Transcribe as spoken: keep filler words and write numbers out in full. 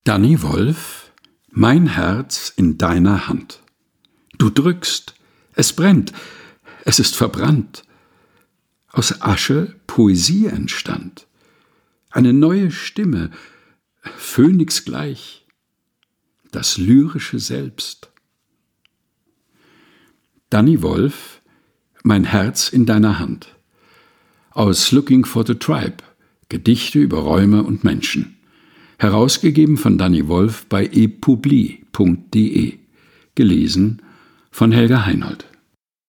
Danny Wolf, mein Herz in deiner Hand. Du drückst, es brennt, es ist verbrannt. Aus Asche Poesie entstand, eine neue Stimme, Phönix gleich, das lyrische Selbst. Danny Wolf, mein Herz in deiner Hand. Aus Looking for the Tribe, Gedichte über Räume und Menschen. Herausgegeben von Danny Wolf bei epubli punkt de. Gelesen von Helga Heinold.